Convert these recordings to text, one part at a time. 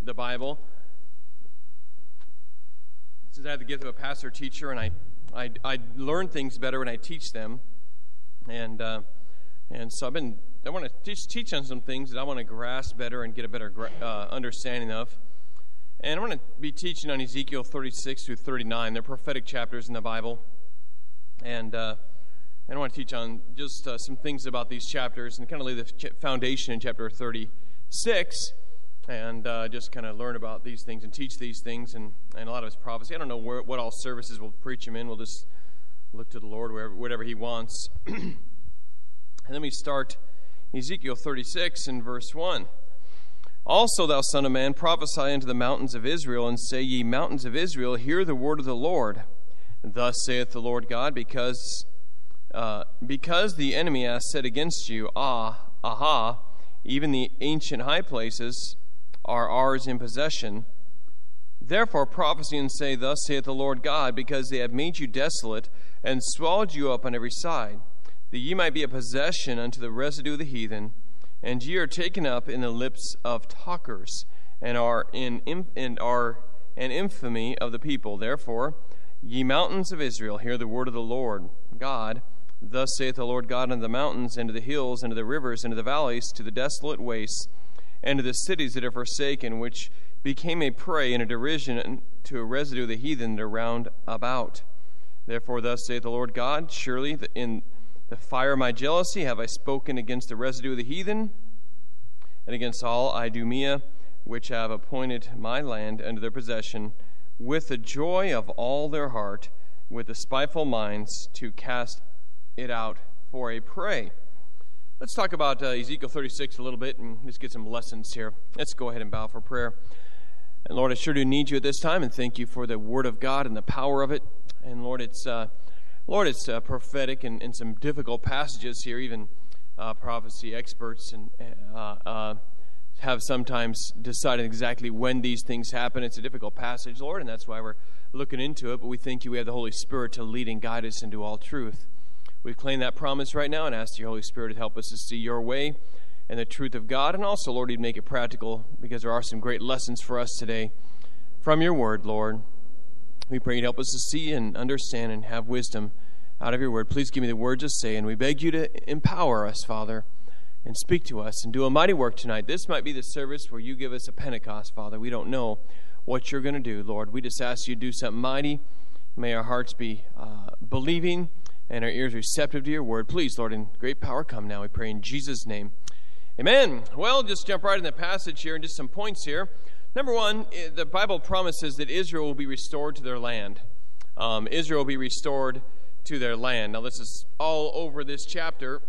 the Bible. Since I have the gift of a pastor teacher, and I learn things better when I teach them, and so I want to teach on some things that I want to grasp better and get a better understanding of. And I want to be teaching on Ezekiel 36 through 39. They're prophetic chapters in the Bible, and I want to teach on just some things about these chapters and kind of lay the foundation in chapter 36, and just kind of learn about these things and teach these things, and a lot of it's prophecy. I don't know what all services we'll preach them in. We'll just look to the Lord whatever He wants. And then we start Ezekiel 36 in verse 1. Also, thou son of man, prophesy unto the mountains of Israel, and say, Ye mountains of Israel, hear the word of the Lord. Thus saith the Lord God, because the enemy hath said against you, aha, even the ancient high places are ours in possession. Therefore prophesy and say, Thus saith the Lord God, because they have made you desolate, and swallowed you up on every side, that ye might be a possession unto the residue of the heathen, and ye are taken up in the lips of talkers, and are an infamy of the people. Therefore, ye mountains of Israel, hear the word of the Lord God. Thus saith the Lord God unto the mountains, and to the hills, and to the rivers, and to the valleys, to the desolate wastes, and to the cities that are forsaken, which became a prey and a derision to a residue of the heathen around about. Therefore, thus saith the Lord God, surely in the fire of my jealousy have I spoken against the residue of the heathen, and against all Idumea, which have appointed my land unto their possession, with the joy of all their heart, with the spiteful minds, to cast it out for a prey. Let's talk about Ezekiel 36 a little bit and just get some lessons here. Let's go ahead and bow for prayer. And Lord, I sure do need you at this time, and thank you for the Word of God and the power of it. And Lord, it's prophetic and some difficult passages here. Even prophecy experts and have sometimes decided exactly when these things happen. It's a difficult passage, Lord, and that's why we're looking into it. But we thank you we have the Holy Spirit to lead and guide us into all truth. We claim that promise right now and ask your Holy Spirit to help us to see your way and the truth of God. And also, Lord, you'd make it practical, because there are some great lessons for us today from your word, Lord. We pray you'd help us to see and understand and have wisdom out of your word. Please give me the words to say, and we beg you to empower us, Father, and speak to us and do a mighty work tonight. This might be the service where you give us a Pentecost, Father. We don't know what you're going to do, Lord. We just ask you to do something mighty. May our hearts be believing and our ears receptive to your word. Please, Lord, in great power come now, we pray in Jesus' name. Amen. Well, just jump right in the passage here and just some points here. Number one, the Bible promises that Israel will be restored to their land. Israel will be restored to their land. Now, this is all over this chapter.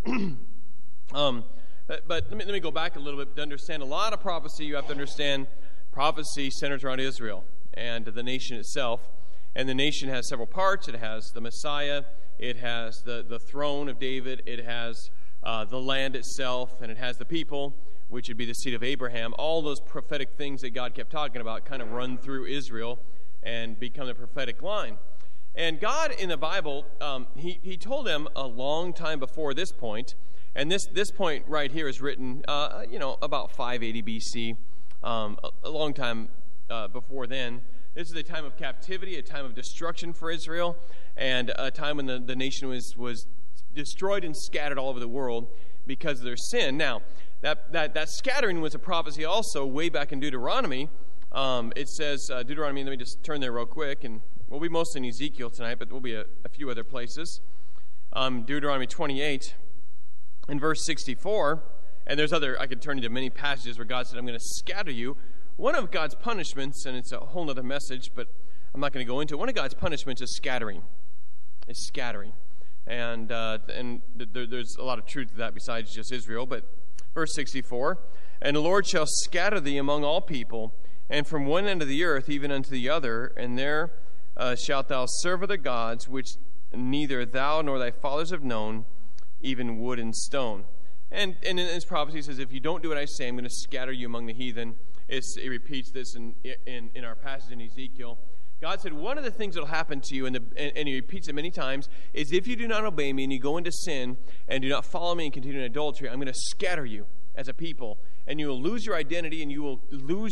But let me go back a little bit to understand a lot of prophecy. You have to understand prophecy centers around Israel and the nation itself. And the nation has several parts. It has the Messiah. It has the throne of David. It has the land itself. And it has the people, which would be the seed of Abraham. All those prophetic things that God kept talking about kind of run through Israel and become the prophetic line. And God in the Bible, he told them a long time before this point, and this point right here is written, about 580 B.C., a long time before then. This is a time of captivity, a time of destruction for Israel, and a time when the nation was destroyed and scattered all over the world because of their sin. Now, that scattering was a prophecy also way back in Deuteronomy. It says, Deuteronomy, let me just turn there real quick, and we'll be mostly in Ezekiel tonight, but we'll be a few other places. Deuteronomy 28, in verse 64, and I could turn you to many passages where God said, I'm going to scatter you. One of God's punishments, and it's a whole other message, but I'm not going to go into it. One of God's punishments is scattering. It's scattering. And there's a lot of truth to that besides just Israel. But verse 64, And the Lord shall scatter thee among all people, and from one end of the earth even unto the other, and there shalt thou serve other gods, which neither thou nor thy fathers have known, even wood and stone. And in this prophecy, it says, if you don't do what I say, I'm going to scatter you among the heathen. It repeats this in our passage in Ezekiel. God said, one of the things that will happen to you, and he repeats it many times, is if you do not obey me and you go into sin and do not follow me and continue in adultery, I'm going to scatter you as a people. And you will lose your identity, and you will lose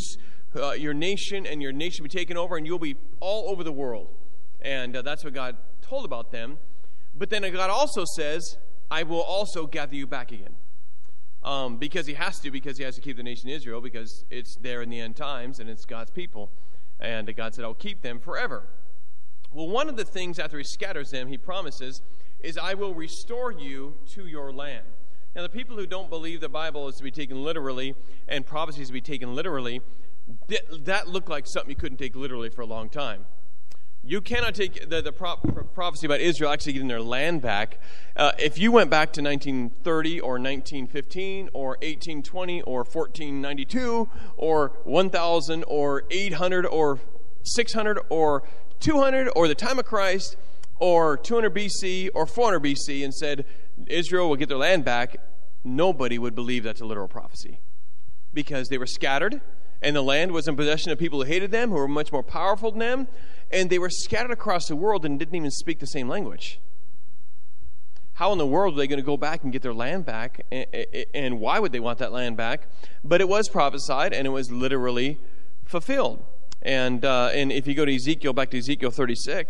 your nation and your nation will be taken over, and you'll be all over the world. And that's what God told about them. But then God also says, I will also gather you back again. Because he has to keep the nation of Israel, because it's there in the end times, and it's God's people. And God said, I'll keep them forever. Well, one of the things after he scatters them, he promises, is I will restore you to your land. Now, the people who don't believe the Bible is to be taken literally and prophecies to be taken literally, that looked like something you couldn't take literally for a long time. You cannot take the prophecy about Israel actually getting their land back. If you went back to 1930 or 1915 or 1820 or 1492 or 1000 or 800 or 600 or 200 or the time of Christ or 200 BC or 400 BC and said Israel will get their land back, nobody would believe that's a literal prophecy, because they were scattered and the land was in possession of people who hated them, who were much more powerful than them, and they were scattered across the world and didn't even speak the same language. How in the world are they going to go back and get their land back, and why would they want that land back? But it was prophesied and it was literally fulfilled. And if you go to Ezekiel, back to Ezekiel 36,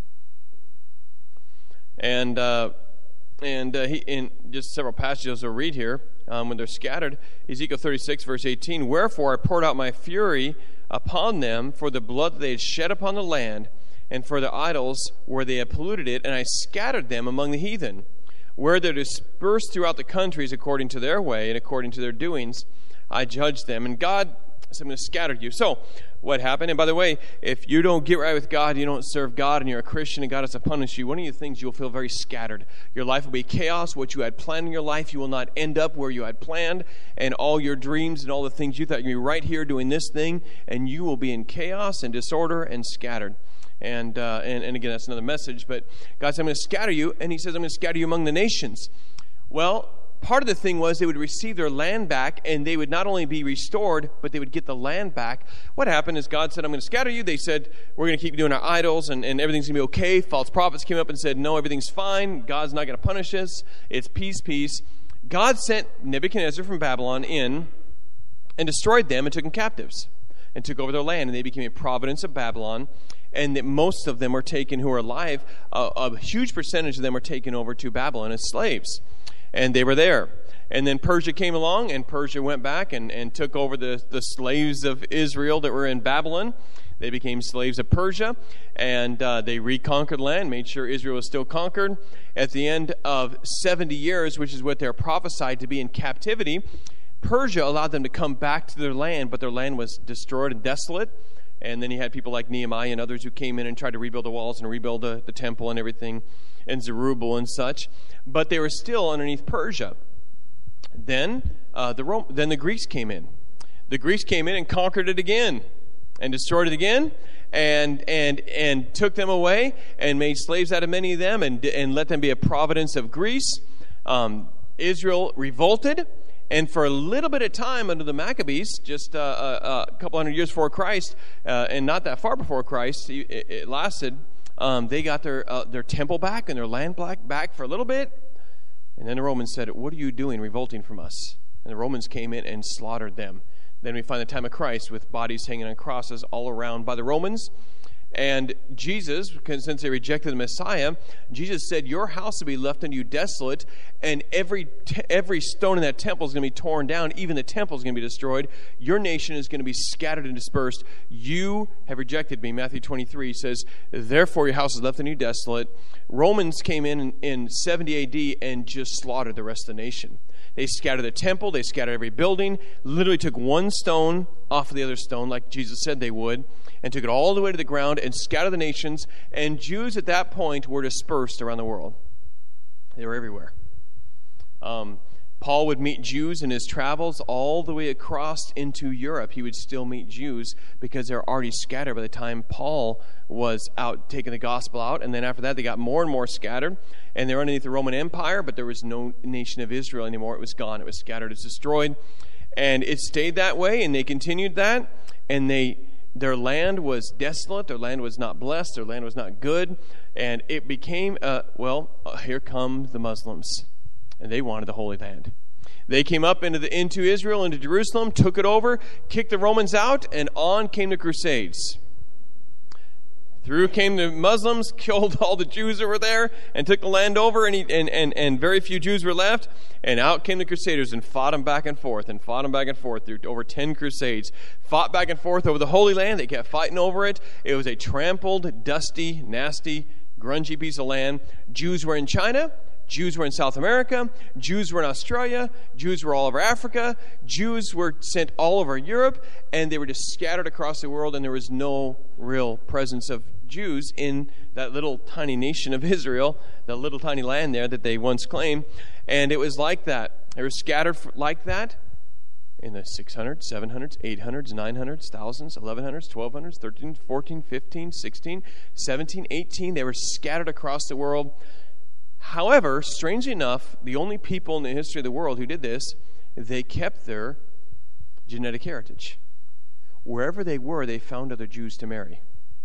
and just several passages I'll read here when they're scattered. Ezekiel 36, verse 18, Wherefore I poured out my fury upon them for the blood that they had shed upon the land, and for the idols where they had polluted it, and I scattered them among the heathen, where they're dispersed throughout the countries according to their way and according to their doings, I judged them. And God said, I'm going to scatter you. So, what happened? And by the way, if you don't get right with God, you don't serve God, and you're a Christian, and God has to punish you, one of the things you'll feel very scattered. Your life will be chaos. What you had planned in your life, you will not end up where you had planned, and all your dreams and all the things you thought you'd be right here doing this thing, and you will be in chaos and disorder and scattered. And again, that's another message, but God said, I'm going to scatter you, and he says, I'm going to scatter you among the nations. Well, part of the thing was they would receive their land back, and they would not only be restored, but they would get the land back. What happened is God said, I'm going to scatter you. They said, we're going to keep doing our idols, and everything's going to be okay. False prophets came up and said, no, everything's fine. God's not going to punish us. It's peace, peace. God sent Nebuchadnezzar from Babylon in and destroyed them and took them captives and took over their land, and they became a province of Babylon. And that most of them were taken who are alive. A huge percentage of them were taken over to Babylon as slaves. And they were there. And then Persia came along, and Persia went back and took over the slaves of Israel that were in Babylon. They became slaves of Persia, and they reconquered land, made sure Israel was still conquered. At the end of 70 years, which is what they're prophesied to be in captivity, Persia allowed them to come back to their land, but their land was destroyed and desolate. And then you had people like Nehemiah and others who came in and tried to rebuild the walls and rebuild the temple and everything, and Zerubbabel and such. But they were still underneath Persia. Then the Greeks came in. The Greeks came in and conquered it again and destroyed it again and took them away and made slaves out of many of them and let them be a province of Greece. Israel revolted. And for a little bit of time under the Maccabees, just a couple hundred years before Christ, and not that far before Christ, it lasted. They got their temple back and their land back for a little bit. And then the Romans said, what are you doing revolting from us? And the Romans came in and slaughtered them. Then we find the time of Christ with bodies hanging on crosses all around by the Romans. And Jesus, because since they rejected the Messiah, Jesus said, your house will be left unto you desolate, and every stone in that temple is going to be torn down. Even the temple is going to be destroyed. Your nation is going to be scattered and dispersed. You have rejected me. Matthew 23 says, therefore your house is left unto you desolate. Romans came in 70 AD and just slaughtered the rest of the nation. They scattered the temple. They scattered every building. Literally took one stone off of the other stone, like Jesus said they would, and took it all the way to the ground and scattered the nations. And Jews at that point were dispersed around the world. They were everywhere. Paul would meet Jews in his travels all the way across into Europe. He would still meet Jews because they were already scattered by the time Paul was out taking the gospel out. And then after that, they got more and more scattered. And they were underneath the Roman Empire, but there was no nation of Israel anymore. It was gone. It was scattered. It was destroyed. And it stayed that way, and they continued that. And their land was desolate. Their land was not blessed. Their land was not good. And it became, here come the Muslims. And they wanted the Holy Land. They came up into Israel, into Jerusalem, took it over, kicked the Romans out, and on came the Crusades. Through came the Muslims, killed all the Jews that were there, and took the land over, and very few Jews were left. And out came the Crusaders and fought them back and forth through over 10 Crusades. Fought back and forth over the Holy Land. They kept fighting over it. It was a trampled, dusty, nasty, grungy piece of land. Jews were in China. Jews were in South America. Jews were in Australia. Jews were all over Africa. Jews were sent all over Europe. And they were just scattered across the world, and there was no real presence of Jews in that little tiny nation of Israel, that little tiny land there that they once claimed. And it was like that. They were scattered like that in the 600s, 700s, 800s, 900s, 1000s, 1100s, 1200s, 13, 14, 15, 16, 17, 18. They were scattered across the world. However, strangely enough, the only people in the history of the world who did this, they kept their genetic heritage. Wherever they were, they found other Jews to marry.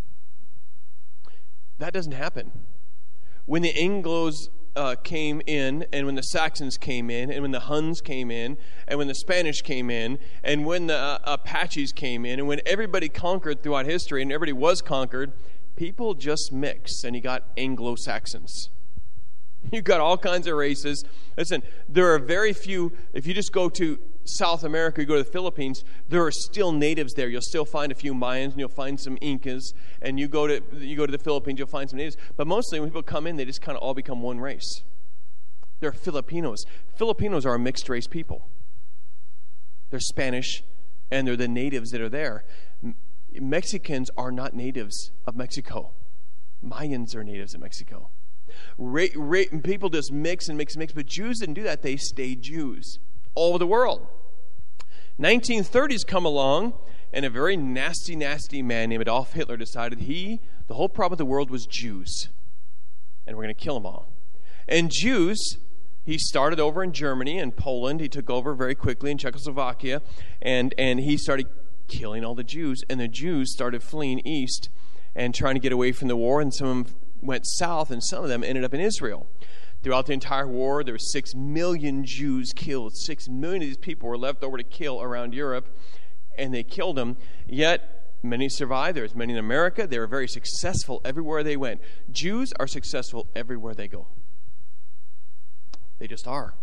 That doesn't happen. When the Anglos came in, and when the Saxons came in, and when the Huns came in, and when the Spanish came in, and when the Apaches came in, and when everybody conquered throughout history, and everybody was conquered, people just mixed, and you got Anglo-Saxons. You've got all kinds of races. Listen, there are very few. If you just go to South America, you go to the Philippines, there are still natives there. You'll still find a few Mayans, and you'll find some Incas. And you go to the Philippines, you'll find some natives. But mostly when people come in, they just kind of all become one race. They're Filipinos. Filipinos are a mixed race people. They're Spanish, and they're the natives that are there. Mexicans are not natives of Mexico. Mayans are natives of Mexico. People just mix and mix and mix, but Jews didn't do that. They stayed Jews all over the world. 1930s come along, and a very nasty, nasty man named Adolf Hitler decided the whole problem of the world was Jews, and we're going to kill them all. And Jews, he started over in Germany and Poland. He took over very quickly in Czechoslovakia, and he started killing all the Jews, and the Jews started fleeing east and trying to get away from the war, and some of them went south, and some of them ended up in Israel. Throughout the entire war, there were 6 million Jews killed. 6 million of these people were left over to kill around Europe, and they killed them. Yet, many survived. There was many in America. They were very successful everywhere they went. Jews are successful everywhere they go. They just are.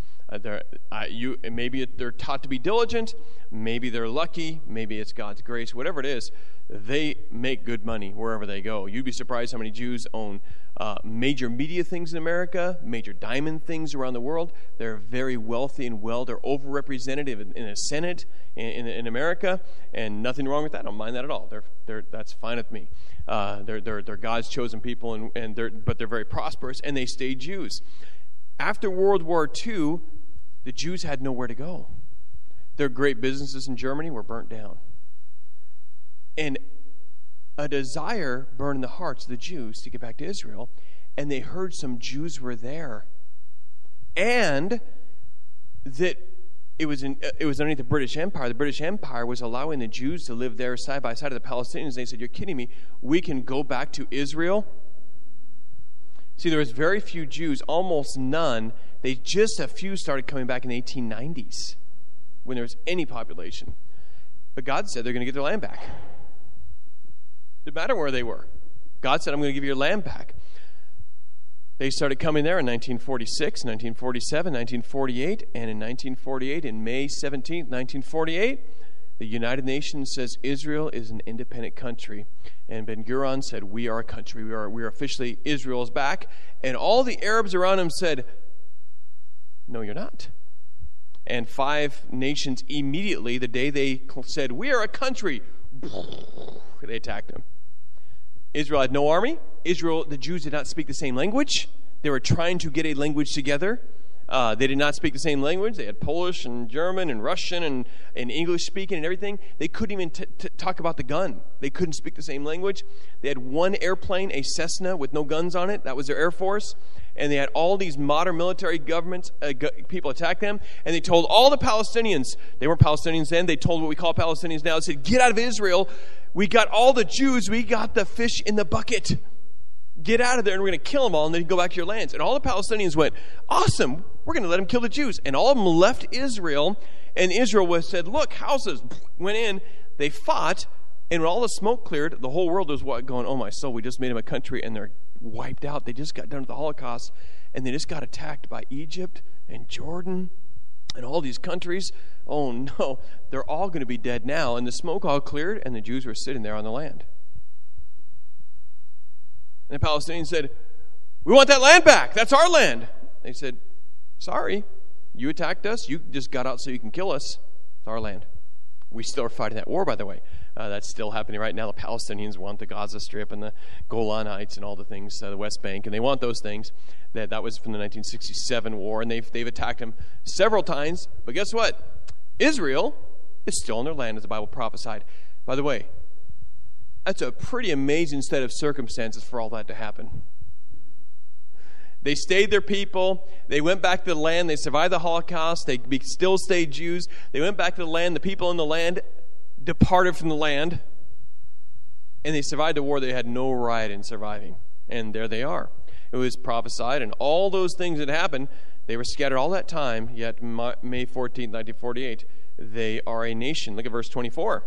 Maybe they're taught to be diligent. Maybe they're lucky. Maybe it's God's grace. Whatever it is, they make good money wherever they go. You'd be surprised how many Jews own major media things in America, major diamond things around the world. They're very wealthy and they're overrepresented in the Senate in America, and nothing wrong with that. I don't mind that at all. That's fine with me. They're God's chosen people, but they're very prosperous, and they stay Jews. After World War II, the Jews had nowhere to go. Their great businesses in Germany were burnt down. And a desire burned in the hearts of the Jews to get back to Israel, and they heard some Jews were there, and that it was underneath the British Empire. The British Empire was allowing the Jews to live there side by side of the Palestinians. They said, "You're kidding me? We can go back to Israel?" See, there was very few Jews, almost none. A few started coming back in the 1890s when there was any population. But God said they're going to get their land back. Didn't matter where they were. God said, "I'm going to give you your land back." They started coming there in 1946, 1947, 1948, and in 1948, in May 17th, 1948, the United Nations says Israel is an independent country. And Ben-Gurion said, "We are a country. We are officially, Israel's back." And all the Arabs around him said, "No, you're not." And 5 nations immediately, the day they said, "We are a country," they attacked him. Israel had no army. The Jews did not speak the same language. They were trying to get a language together. They did not speak the same language. They had Polish and German and Russian and English speaking and everything. They couldn't even talk about the gun. They couldn't speak the same language. They had one airplane, a Cessna, with no guns on it. That was their Air Force. And they had all these modern military governments, people attack them. And they told all the Palestinians, they weren't Palestinians then, they told what we call Palestinians now, they said, "Get out of Israel. We got all the Jews. We got the fish in the bucket. Get out of there, and we're going to kill them all, and then go back to your lands." And all the Palestinians went, "Awesome. we're going to let him kill the Jews. And all of them left Israel, and Israel said, look, houses, went in, they fought, and when all the smoke cleared, the whole world was going, oh my soul, we just made them a country, and they're wiped out. They just got done with the Holocaust, and they just got attacked by Egypt and Jordan and all these countries. Oh no, they're all going to be dead now. And the smoke all cleared, and the Jews were sitting there on the land. And the Palestinians said, we want that land back. That's our land. They said, sorry, you attacked us. You just got out so you can kill us. It's our land. We still are fighting that war, by the way. That's still happening right now. The Palestinians want the Gaza Strip and the Golan Heights and all the things, the West Bank, and they want those things. That was from the 1967 war, and they've attacked them several times. But guess what? Israel is still on their land, as the Bible prophesied. By the way, that's a pretty amazing set of circumstances for all that to happen. They stayed their people. They went back to the land. They survived the Holocaust. They still stayed Jews. They went back to the land. The people in the land departed from the land. And they survived the war. They had no right in surviving. And there they are. It was prophesied, and all those things that happened, they were scattered all that time, yet May 14th, 1948, they are a nation. Look at verse 24.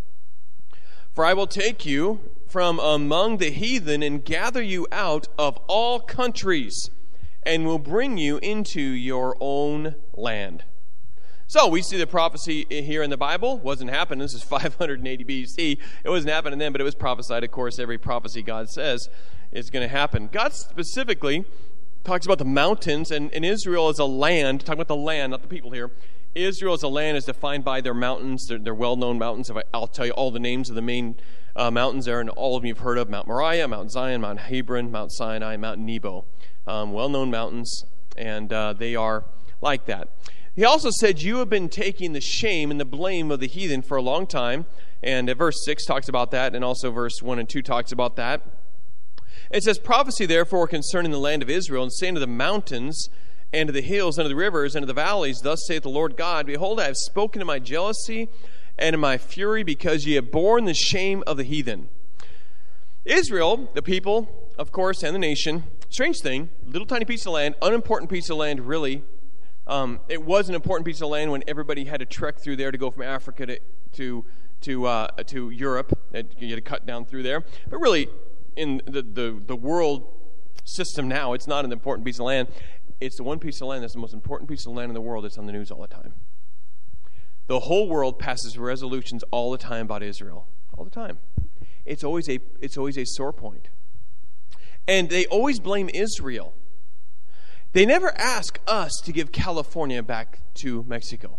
For I will take you from among the heathen and gather you out of all countries and will bring you into your own land. So we see the prophecy here in the Bible. It wasn't happening. This is 580 BC. It wasn't happening then, but it was prophesied. Of course, every prophecy God says is going to happen. God specifically talks about the mountains, and Israel as a land, talking about the land, not the people here. Israel as a land is defined by their mountains. They're well-known mountains. I'll tell you all the names of the main mountains there, and all of you have heard of Mount Moriah, Mount Zion, Mount Hebron, Mount Sinai, Mount Nebo. Well-known mountains, and they are like that. He also said, you have been taking the shame and the blame of the heathen for a long time. And verse 6 talks about that, and also verse 1 and 2 talks about that. It says, prophecy therefore concerning the land of Israel, and saying to the mountains, and to the hills, and to the rivers, and to the valleys, thus saith the Lord God, behold, I have spoken in my jealousy and in my fury, because ye have borne the shame of the heathen. Israel, the people, of course, and the nation, strange thing, little tiny piece of land, unimportant piece of land, really. It was an important piece of land when everybody had to trek through there to go from Africa to Europe. You had to cut down through there. But really, in the world system now, it's not an important piece of land. It's the one piece of land that's the most important piece of land in the world that's on the news all the time. The whole world passes resolutions all the time about Israel. All the time. It's always a sore point. And they always blame Israel. They never ask us to give California back to Mexico.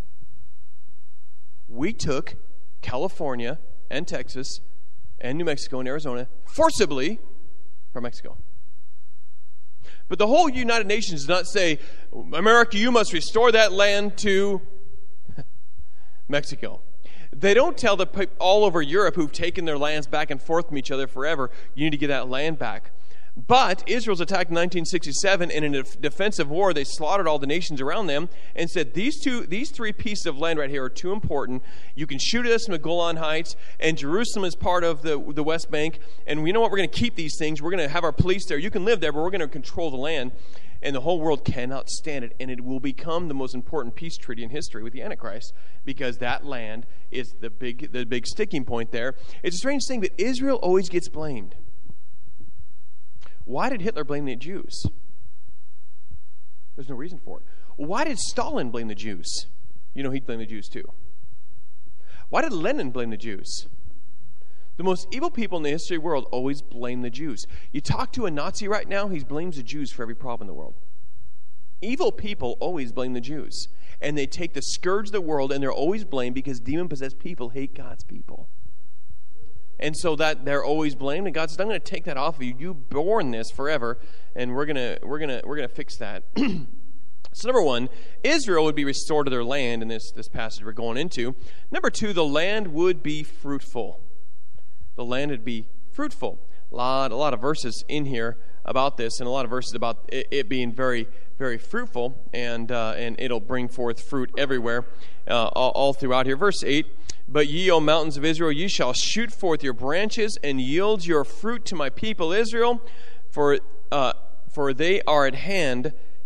We took California and Texas and New Mexico and Arizona forcibly from Mexico. But the whole United Nations does not say, America, you must restore that land to Mexico. They don't tell the people all over Europe who've taken their lands back and forth from each other forever, you need to get that land back. But Israel's attacked in 1967, and in a defensive war, they slaughtered all the nations around them and said, these three pieces of land right here are too important. You can shoot at us from the Golan Heights, and Jerusalem is part of the West Bank. And we know what? We're going to keep these things. We're going to have our police there. You can live there, but we're going to control the land. And the whole world cannot stand it. And it will become the most important peace treaty in history with the Antichrist, because that land is the big sticking point there. It's a strange thing, but Israel always gets blamed. Why did Hitler blame the Jews? There's no reason for it. Why did Stalin blame the Jews? You know, he'd blame the Jews too. Why did Lenin blame the Jews? The most evil people in the history of the world always blame the Jews. You talk to a Nazi right now, he blames the Jews for every problem in the world. Evil people always blame the Jews. And they take the scourge of the world, and they're always blamed because demon-possessed people hate God's people. And so that they're always blamed, and God says, I'm going to take that off of you. You born this forever, and we're gonna fix that. So number one, Israel would be restored to their land in this passage we're going into. Number two, the land would be fruitful. The land would be fruitful. A lot of verses in here about this, and a lot of verses about it being very, very fruitful, and it'll bring forth fruit everywhere, all throughout here. Verse 8. But ye, O mountains of Israel, ye shall shoot forth your branches and yield your fruit to my people Israel, for they are at hand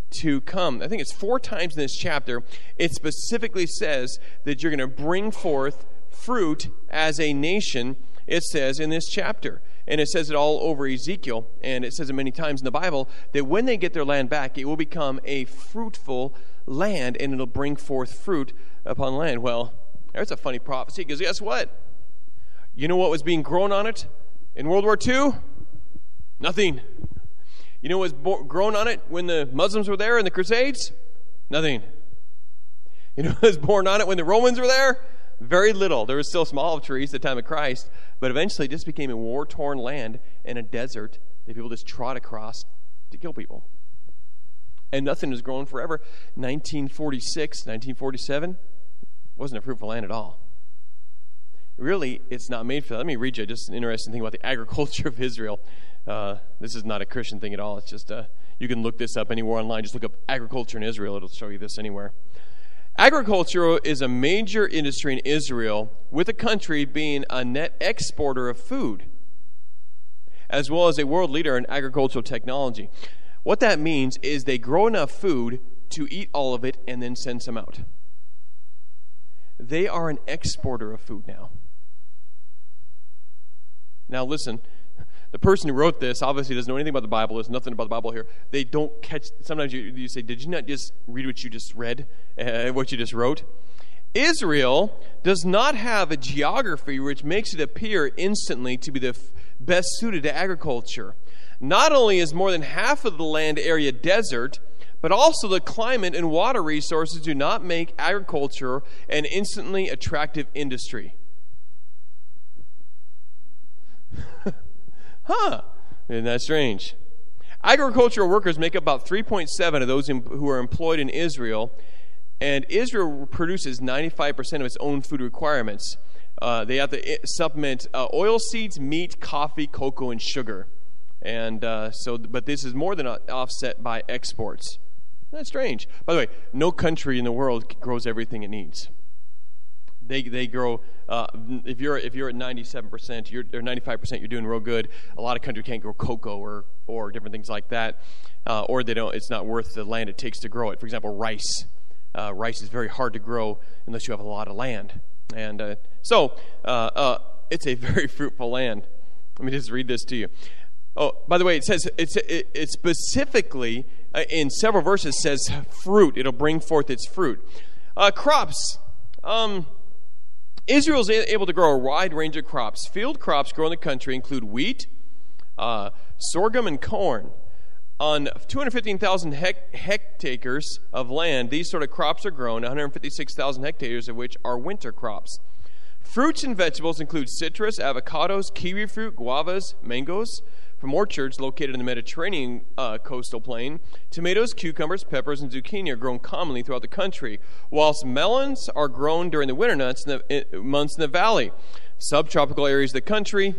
to come. I think it's 4 times in this chapter, it specifically says that you're going to bring forth fruit as a nation, it says in this chapter. And it says it all over Ezekiel, and it says it many times in the Bible, that when they get their land back, it will become a fruitful land, and it'll bring forth fruit upon land. Well, there's a funny prophecy, because guess what? You know what was being grown on it in World War II? Nothing. You know what was grown on it when the Muslims were there in the Crusades? Nothing. You know what was born on it when the Romans were there? Very little. There was still small olive trees at the time of Christ, but eventually it just became a war-torn land and a desert that people just trod across to kill people. And nothing has grown forever. 1946, 1947, wasn't a fruitful land at all. Really, it's not made for that. Let me read you just an interesting thing about the agriculture of Israel. This is not a Christian thing at all. It's just, you can look this up anywhere online. Just look up agriculture in Israel. It'll show you this anywhere. Agriculture is a major industry in Israel, with the country being a net exporter of food, as well as a world leader in agricultural technology. What that means is they grow enough food to eat all of it and then send some out. They are an exporter of food now. Now listen, the person who wrote this obviously doesn't know anything about the Bible. There's nothing about the Bible here. They don't catch. Sometimes you say, did you not just read what you just read, what you just wrote? Israel does not have a geography which makes it appear instantly to be the best suited to agriculture. Not only is more than half of the land area desert, but also the climate and water resources do not make agriculture an instantly attractive industry. Huh. Isn't that strange? Agricultural workers make up about 3.7 of those who are employed in Israel, and Israel produces 95% of its own food requirements. They have to supplement oil seeds, meat, coffee, cocoa, and sugar. And but this is more than offset by exports. That's strange. By the way, no country in the world grows everything it needs. They grow. If you're at 97%, or 95%, you're doing real good. A lot of countries can't grow cocoa or different things like that, or they don't. It's not worth the land it takes to grow it. For example, rice. Rice is very hard to grow unless you have a lot of land, and so it's a very fruitful land. Let me just read this to you. Oh, by the way, it says it specifically in several verses says fruit. It'll bring forth its fruit. Crops. Israel is able to grow a wide range of crops. Field crops grown in the country include wheat, sorghum, and corn. On 215,000 hectares of land, these sort of crops are grown, 156,000 hectares of which are winter crops. Fruits and vegetables include citrus, avocados, kiwi fruit, guavas, mangoes, from orchards located in the Mediterranean coastal plain. Tomatoes, cucumbers, peppers, and zucchini are grown commonly throughout the country, whilst melons are grown during the winter months in the valley. Subtropical areas of the country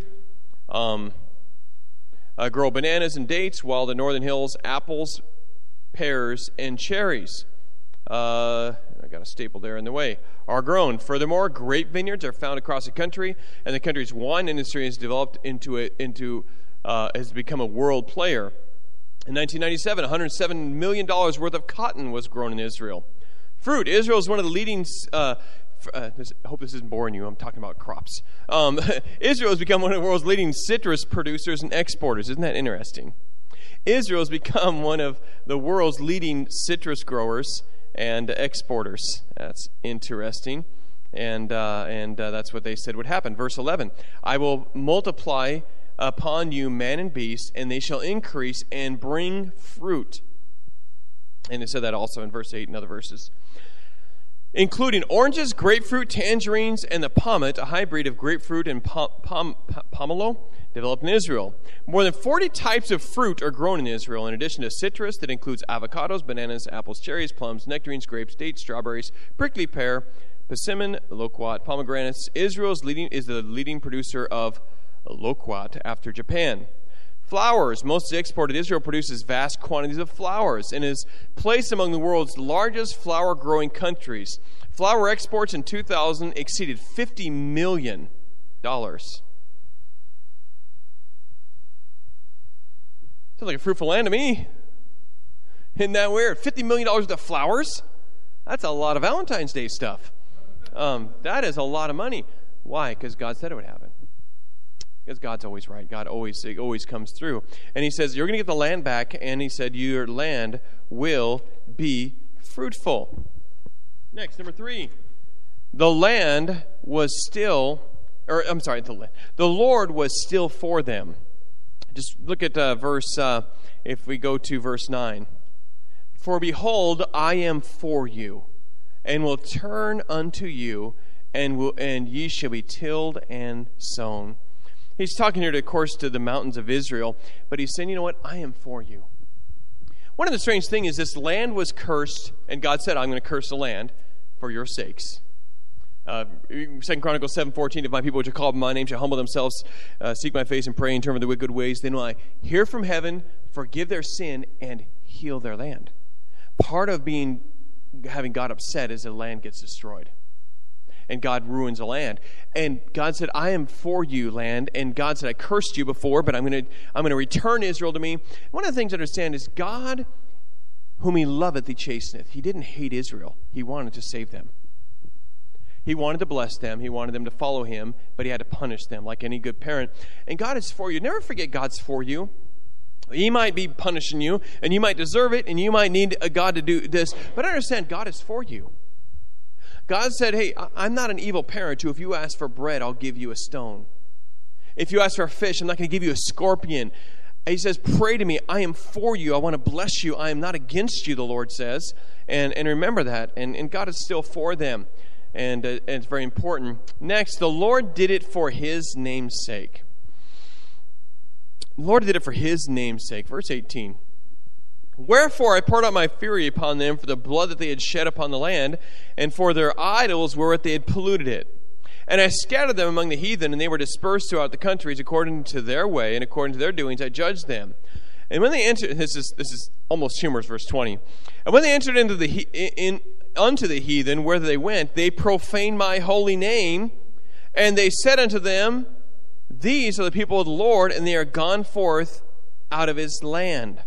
grow bananas and dates, while the northern hills, apples, pears, and cherries. I got a staple there in the way, are grown. Furthermore, grape vineyards are found across the country, and the country's wine industry has developed has become a world player. In 1997, $107 million worth of cotton was grown in Israel. Fruit. Israel is one of the leading... I hope this isn't boring you. I'm talking about crops. Israel has become one of the world's leading citrus producers and exporters. Isn't that interesting? Israel has become one of the world's leading citrus growers and exporters. That's interesting. And that's what they said would happen. Verse 11, I will multiply upon you man and beast, and they shall increase and bring fruit. And it said that also in verse 8 and other verses. Including oranges, grapefruit, tangerines, and the pommet, a hybrid of grapefruit and pomelo, developed in Israel. More than 40 types of fruit are grown in Israel, in addition to citrus that includes avocados, bananas, apples, cherries, plums, nectarines, grapes, dates, strawberries, prickly pear, persimmon, loquat, pomegranates. Israel is the leading producer of loquat after Japan. Flowers. Most exported Israel produces vast quantities of flowers and is placed among the world's largest flower-growing countries. Flower exports in 2000 exceeded $50 million. Sounds like a fruitful land to me. Isn't that weird? $50 million worth of flowers? That's a lot of Valentine's Day stuff. That is a lot of money. Why? Because God said it would happen. Because God's always right. God always comes through. And he says, you're going to get the land back. And he said, your land will be fruitful. Next, number 3. The land was still, the Lord was still for them. Just look at if we go to verse 9. For behold, I am for you, and will turn unto you, and ye shall be tilled and sown. He's talking here, of course, to the mountains of Israel, but he's saying, you know what? I am for you. One of the strange things is this land was cursed, and God said, I'm going to curse the land for your sakes. 2 Chronicles 7:14, if my people which are called by my name shall humble themselves, seek my face and pray and turn from their wicked ways, then will I hear from heaven, forgive their sin, and heal their land. Part of having God upset is the land gets destroyed. And God ruins the land. And God said, I am for you, land. And God said, I cursed you before, but I'm going to return Israel to me. One of the things to understand is God, whom he loveth, he chasteneth. He didn't hate Israel. He wanted to save them. He wanted to bless them. He wanted them to follow him, but he had to punish them like any good parent. And God is for you. Never forget God's for you. He might be punishing you, and you might deserve it, and you might need a God to do this. But understand, God is for you. God said, hey, I'm not an evil parent who if you ask for bread, I'll give you a stone. If you ask for a fish, I'm not going to give you a scorpion. He says, pray to me. I am for you. I want to bless you. I am not against you, the Lord says. And remember that. And God is still for them. And it's very important. Next, the Lord did it for his name's sake. The Lord did it for his name's sake. Verse 18. Wherefore I poured out my fury upon them for the blood that they had shed upon the land, and for their idols wherewith they had polluted it. And I scattered them among the heathen, and they were dispersed throughout the countries according to their way, and according to their doings I judged them. And when they entered, this is almost humorous, verse 20. And when they entered unto the heathen, whither they went, they profaned my holy name, and they said unto them, these are the people of the Lord, and they are gone forth out of his land.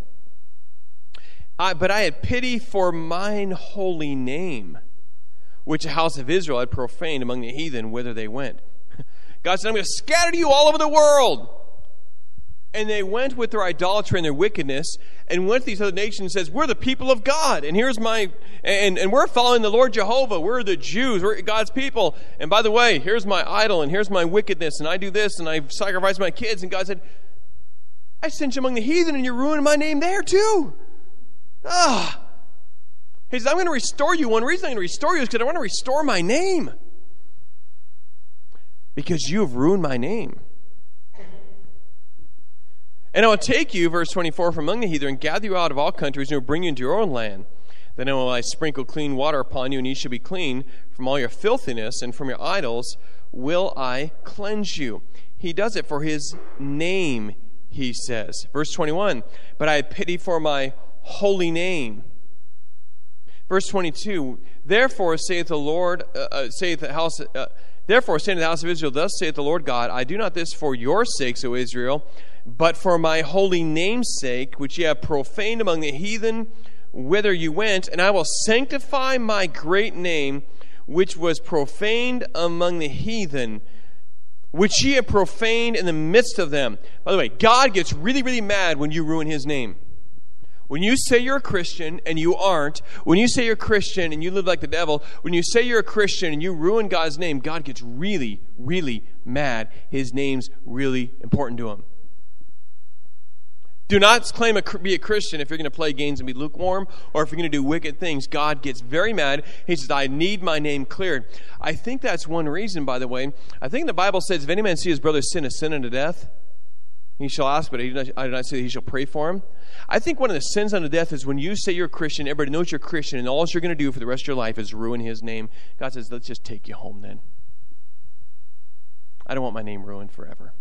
But I had pity for mine holy name, which the house of Israel had profaned among the heathen whither they went. God said, I'm going to scatter you all over the world. And they went with their idolatry and their wickedness, and went to these other nations and says, we're the people of God, and here's and we're following the Lord Jehovah. We're the Jews. We're God's people. And by the way, here's my idol, and here's my wickedness, and I do this, and I sacrifice my kids. And God said, I sent you among the heathen, and you're ruining my name there too. He says, I'm going to restore you. One reason I'm going to restore you is because I want to restore my name. Because you have ruined my name. And I will take you, verse 24, from among the heathen, and gather you out of all countries, and will bring you into your own land. Then will I sprinkle clean water upon you, and ye shall be clean from all your filthiness, and from your idols will I cleanse you. He does it for his name, he says. Verse 21, but I had pity for my holy name. Verse 22, therefore saith the Lord, therefore say to the house of Israel, thus saith the Lord God, I do not this for your sakes, O Israel, but for my holy name's sake, which ye have profaned among the heathen, whither you went, and I will sanctify my great name, which was profaned among the heathen, which ye have profaned in the midst of them. By the way, God gets really, really mad when you ruin his name. When you say you're a Christian and you aren't, when you say you're a Christian and you live like the devil, when you say you're a Christian and you ruin God's name, God gets really, really mad. His name's really important to him. Do not claim to be a Christian if you're going to play games and be lukewarm, or if you're going to do wicked things. God gets very mad. He says, I need my name cleared. I think that's one reason, by the way. I think the Bible says, if any man see his brother sin, a sin unto death, he shall ask, but I do not say that he shall pray for him. I think one of the sins unto death is when you say you're a Christian, everybody knows you're a Christian, and all you're going to do for the rest of your life is ruin his name. God says, let's just take you home then. I don't want my name ruined forever.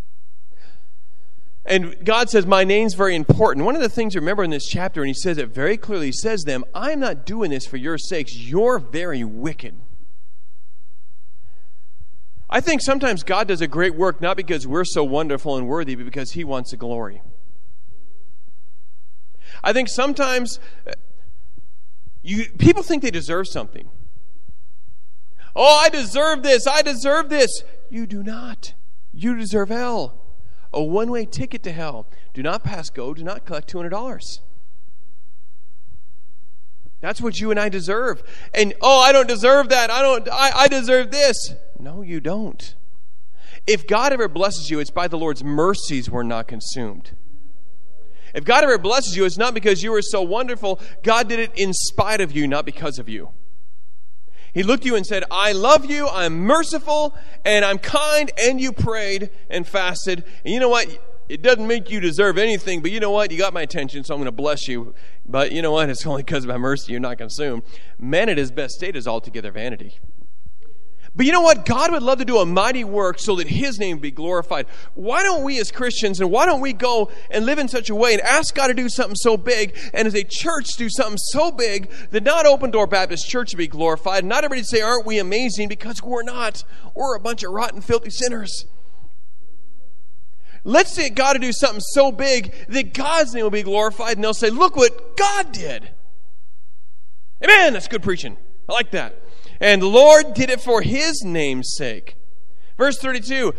And God says, my name's very important. One of the things to remember in this chapter, and he says it very clearly, he says to them, I'm not doing this for your sakes. You're very wicked. I think sometimes God does a great work not because we're so wonderful and worthy, but because he wants the glory. I think sometimes people think they deserve something. Oh, I deserve this. I deserve this. You do not. You deserve hell. A one-way ticket to hell. Do not pass go. Do not collect $200. That's what you and I deserve. And, oh, I don't deserve that. I deserve this. No, you don't. If God ever blesses you, it's by the Lord's mercies we're not consumed. If God ever blesses you, it's not because you were so wonderful. God did it in spite of you, not because of you. He looked at you and said, I love you, I'm merciful, and I'm kind, and you prayed and fasted. And you know what? It doesn't make you deserve anything, but you know what? You got my attention, so I'm going to bless you. But you know what? It's only because of my mercy you're not consumed. Man at his best state is altogether vanity. But you know what? God would love to do a mighty work so that His name be glorified. Why don't we as Christians, and why don't we go and live in such a way and ask God to do something so big, and as a church do something so big that not Open Door Baptist Church be glorified, not everybody say, aren't we amazing? Because we're not. We're a bunch of rotten, filthy sinners. Let's get God to do something so big that God's name will be glorified, and they'll say, look what God did. Amen. That's good preaching. I like that. And the Lord did it for His name's sake. Verse 31.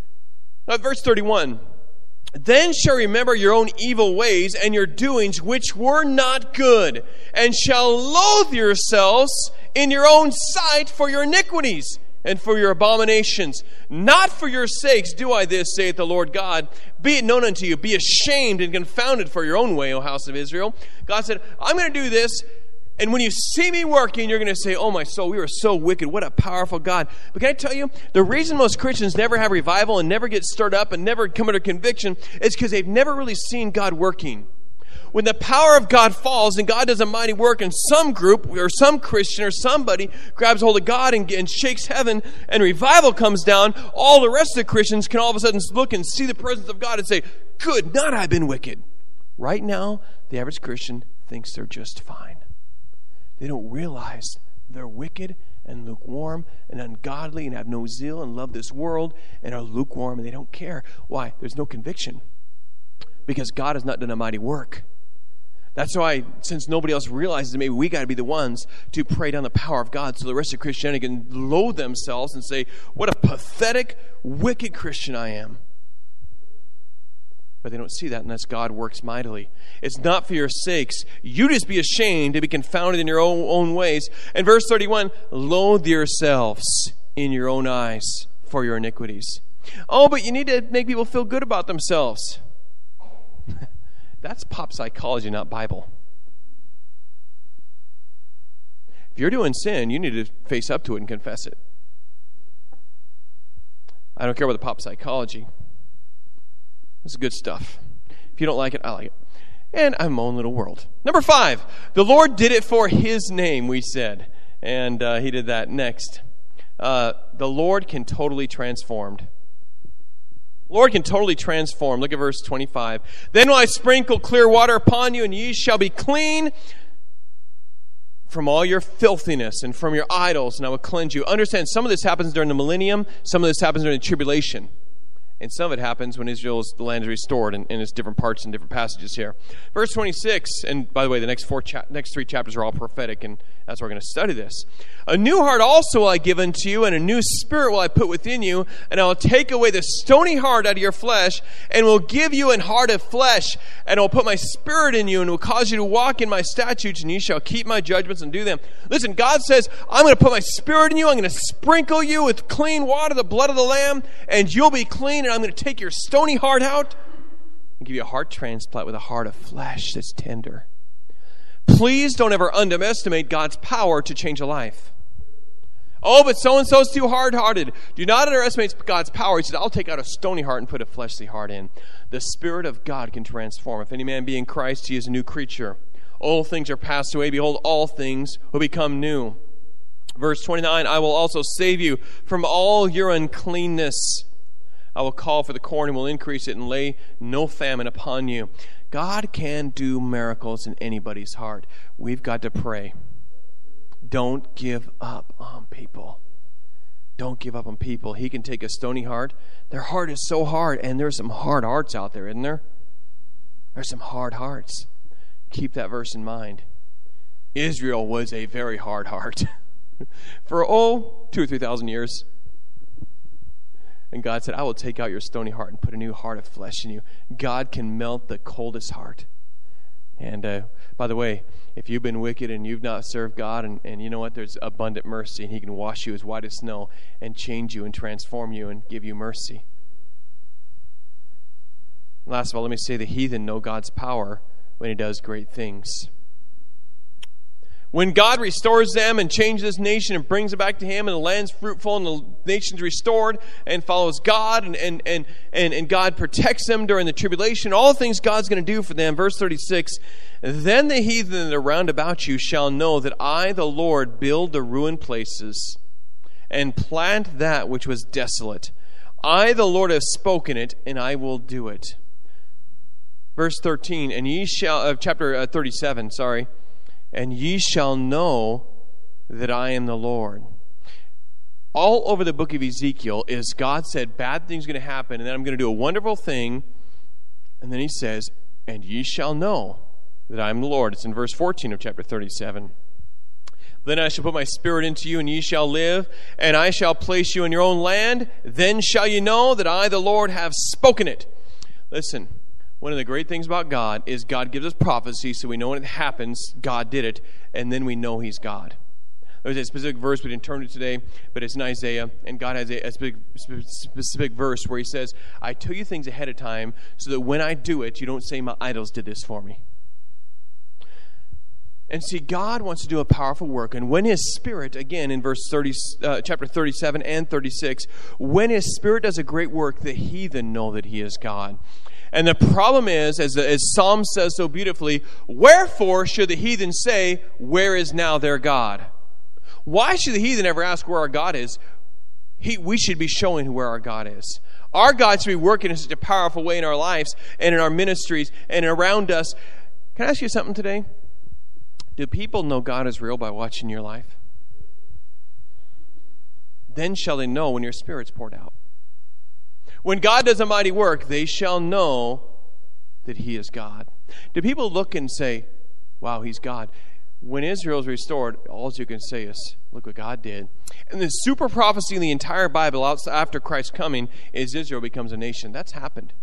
Then shall remember your own evil ways and your doings which were not good, and shall loathe yourselves in your own sight for your iniquities and for your abominations. Not for your sakes do I this, saith the Lord God. Be it known unto you, be ashamed and confounded for your own way, O house of Israel. God said, I'm going to do this. And when you see me working, you're going to say, oh my soul, we are so wicked. What a powerful God. But can I tell you, the reason most Christians never have revival and never get stirred up and never come under conviction is because they've never really seen God working. When the power of God falls and God does a mighty work and some group or some Christian or somebody grabs hold of God and shakes heaven and revival comes down, all the rest of the Christians can all of a sudden look and see the presence of God and say, good, not I've been wicked. Right now, the average Christian thinks they're just fine. They don't realize they're wicked and lukewarm and ungodly and have no zeal and love this world and are lukewarm and they don't care. Why? There's no conviction. Because God has not done a mighty work. That's why, since nobody else realizes it, maybe we got to be the ones to pray down the power of God so the rest of Christianity can loathe themselves and say, what a pathetic, wicked Christian I am. But they don't see that unless God works mightily. It's not for your sakes. You just be ashamed to be confounded in your own ways. And verse 31, loathe yourselves in your own eyes for your iniquities. Oh, but you need to make people feel good about themselves. That's pop psychology, not Bible. If you're doing sin, you need to face up to it and confess it. I don't care about the pop psychology. This is good stuff. If you don't like it, I like it. And I'm my own little world. Number 5, the Lord did it for His name, we said. And He did that next. The Lord can totally transform. Lord can totally transform. Look at verse 25. Then will I sprinkle clear water upon you, and ye shall be clean from all your filthiness and from your idols, and I will cleanse you. Understand, some of this happens during the millennium. Some of this happens during the tribulation. And some of it happens when Israel's land is restored, and it's different parts and different passages here. Verse 26, and by the way, the next 3 chapters are all prophetic, and that's why we're going to study this. A new heart also will I give unto you, and a new spirit will I put within you, and I will take away the stony heart out of your flesh, and will give you an heart of flesh, and I will put my spirit in you, and will cause you to walk in my statutes, and you shall keep my judgments and do them. Listen, God says, I'm going to put my spirit in you, I'm going to sprinkle you with clean water, the blood of the Lamb, and you'll be clean, and I'm going to take your stony heart out and give you a heart transplant with a heart of flesh that's tender. Please don't ever underestimate God's power to change a life. Oh, but so-and-so's too hard-hearted. Do not underestimate God's power. He said, I'll take out a stony heart and put a fleshly heart in. The Spirit of God can transform. If any man be in Christ, he is a new creature. Old things are passed away. Behold, all things will become new. Verse 29, I will also save you from all your uncleanness. I will call for the corn and will increase it and lay no famine upon you. God can do miracles in anybody's heart. We've got to pray. Don't give up on people. Don't give up on people. He can take a stony heart. Their heart is so hard, and there's some hard hearts out there, isn't there? There's some hard hearts. keep that verse in mind. Israel was a very hard heart for 2,000 or 3,000 years. And God said, I will take out your stony heart and put a new heart of flesh in you. God can melt the coldest heart. And by the way, if you've been wicked and you've not served God, and you know what, there's abundant mercy, and He can wash you as white as snow and change you and transform you and give you mercy. Last of all, let me say the heathen know God's power when He does great things. When God restores them and changes this nation and brings it back to Him, and the land's fruitful and the nation's restored and follows God, and God protects them during the tribulation, all the things God's going to do for them. Verse 36, then the heathen that are round about you shall know that I, the Lord, build the ruined places and plant that which was desolate. I, the Lord, have spoken it, and I will do it. Verse 13, and ye shall, chapter 37, sorry. And ye shall know that I am the Lord. All over the book of Ezekiel is God said bad things are going to happen, and then I'm going to do a wonderful thing. And then He says, and ye shall know that I am the Lord. It's in verse 14 of chapter 37. Then I shall put my spirit into you, and ye shall live, and I shall place you in your own land. Then shall ye know that I, the Lord, have spoken it. Listen. One of the great things about God is God gives us prophecy so we know when it happens, God did it, and then we know He's God. There's a specific verse we didn't turn to today, but it's in Isaiah, and God has a specific verse where He says, I tell you things ahead of time so that when I do it, you don't say my idols did this for me. And see, God wants to do a powerful work, and when His Spirit, again in chapter 37 and 36, when His Spirit does a great work, the heathen know that He is God. And the problem is, as Psalm says so beautifully, wherefore should the heathen say, where is now their God? Why should the heathen ever ask where our God is? We should be showing where our God is. Our God should be working in such a powerful way in our lives and in our ministries and around us. Can I ask you something today? Do people know God is real by watching your life? Then shall they know when your Spirit's poured out. When God does a mighty work, they shall know that He is God. Do people look and say, wow, He's God? When Israel is restored, all you can say is, look what God did. And the super prophecy in the entire Bible after Christ's coming is Israel becomes a nation. That's happened.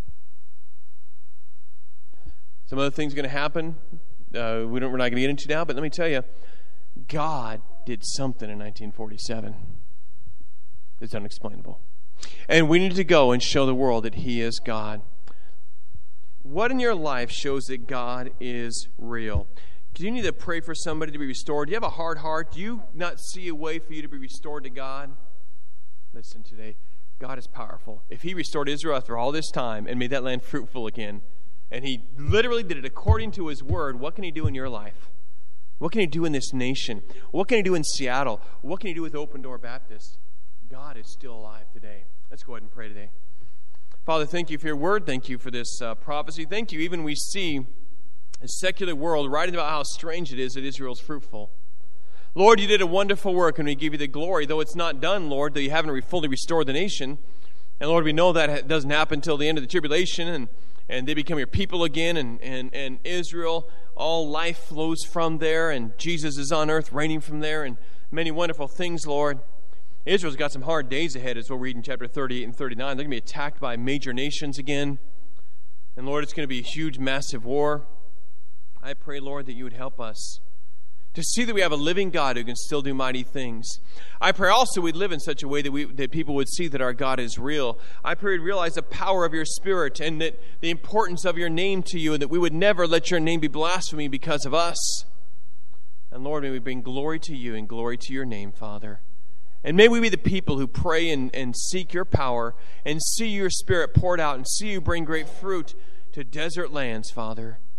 Some other things are going to happen. We're not going to get into now, but let me tell you, God did something in 1947. It's unexplainable. And we need to go and show the world that He is God. What in your life shows that God is real? Do you need to pray for somebody to be restored? Do you have a hard heart? Do you not see a way for you to be restored to God? Listen today, God is powerful. If He restored Israel after all this time and made that land fruitful again, and He literally did it according to His word, what can He do in your life? What can He do in this nation? What can He do in Seattle? What can He do with Open Door Baptist? God is still alive today. Let's go ahead and pray today. Father, thank You for Your word. Thank You for this prophecy. Thank You. Even we see a secular world writing about how strange it is that Israel's fruitful. Lord, You did a wonderful work, and we give You the glory, though it's not done, Lord, though You haven't fully restored the nation. And Lord, we know that doesn't happen until the end of the tribulation, and they become Your people again, and Israel, all life flows from there, and Jesus is on earth reigning from there, and many wonderful things, Lord. Israel's got some hard days ahead, as we'll read in chapter 38 and 39. They're going to be attacked by major nations again. And Lord, it's going to be a huge, massive war. I pray, Lord, that You would help us to see that we have a living God who can still do mighty things. I pray also we'd live in such a way that people would see that our God is real. I pray we'd realize the power of Your Spirit and that the importance of Your name to You, and that we would never let Your name be blasphemy because of us. And Lord, may we bring glory to You and glory to Your name, Father. And may we be the people who pray and seek Your power and see Your Spirit poured out and see You bring great fruit to desert lands, Father.